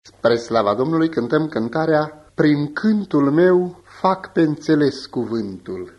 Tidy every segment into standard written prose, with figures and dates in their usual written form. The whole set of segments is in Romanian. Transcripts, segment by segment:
Spre slava Domnului cântăm cântarea Prin cântul meu fac pe înțeles cuvântul.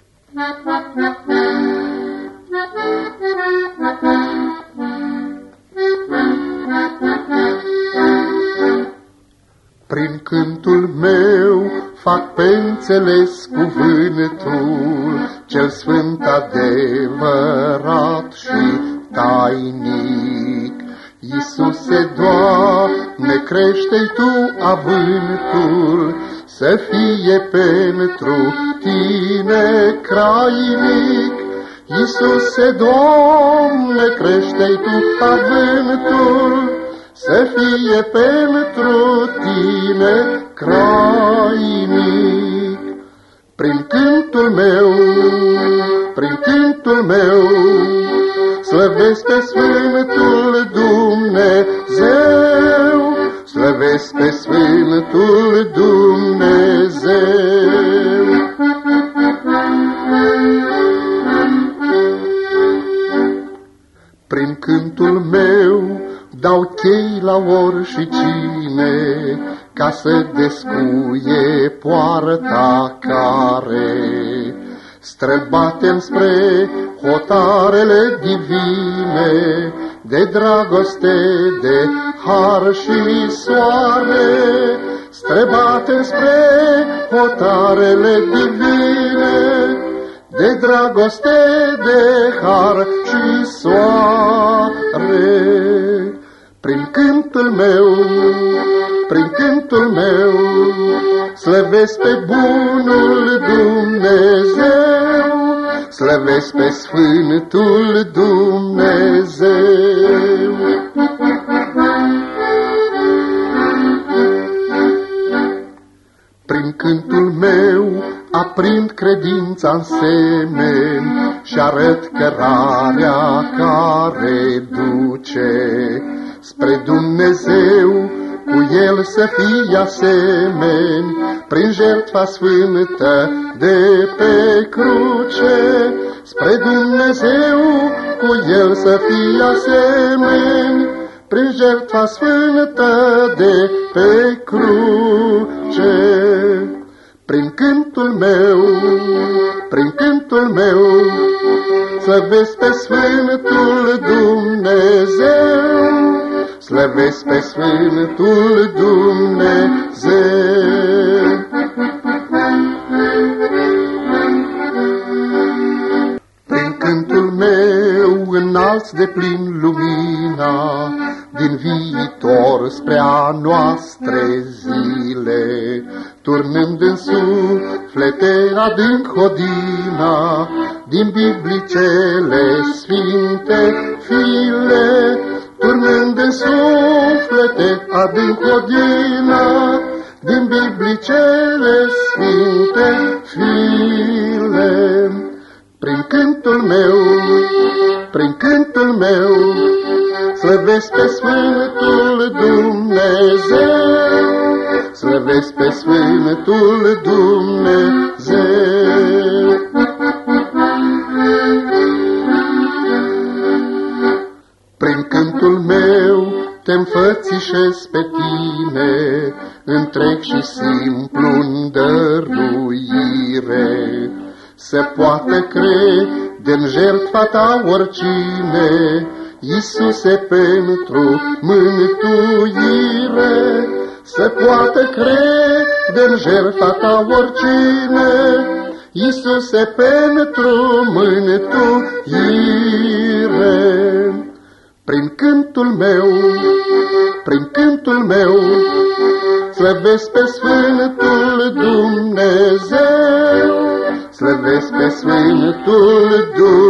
Prin cântul meu fac pe înțeles cuvântul, cel sfânt, adevărat și tainic. Iisuse, Doamne, crește-i Tu avântul, să fie pentru Tine crainic. Iisuse, Doamne, crește-i Tu avântul, să fie pentru Tine crainic. Prin cântul meu, slăvesc pe Sfântul Dumnezeu, slăvesc pe Sfântul Dumnezeu. Prin cântul meu dau chei la oricine, ca să descuie poarta care străbatem spre hotarele divine, de dragoste, de har și soare. Străbatem spre hotarele divine, de dragoste, de har și soare. Prin cântul meu, slăvesc pe bunul Dumnezeu, slăvesc pe Sfântul Dumnezeu. Prin cântul meu aprind credința-n semeni și arăt cărarea care duce spre Dumnezeu, cu El să fie asemeni, prin jertfa sfântă de pe cruce. Spre Dumnezeu, cu El să fie asemeni, prin jertfa sfântă de pe cruce. Prin cântul meu, slăvesc pe Sfântul Dumnezeu, slăvesc pe Sfântul Dumnezeu. Prin cântul meu înalți de plin lumina, din viitor spre a noastre zile, turnând în suflete adânc hodina, din biblicele sfinte file, turnând în suflete adânc hodina, din biblicele sfinte file. Prin cântul meu, slăvesc pe Sfântul Dumnezeu, slăvesc pe Sfântul Dumnezeu. Prin cântul meu te înfățișez pe Tine, întreg și simplu-n dăruire, să poată crede-n jertfa Ta oricine, Iisuse, pentru mântuire. Să poată crede-n jertfa Ta oricine, Iisuse, pentru mântuire. Prin cântul meu, slăvesc pe Sfântul Dumnezeu, slăvesc pe Sfântul Dumnezeu.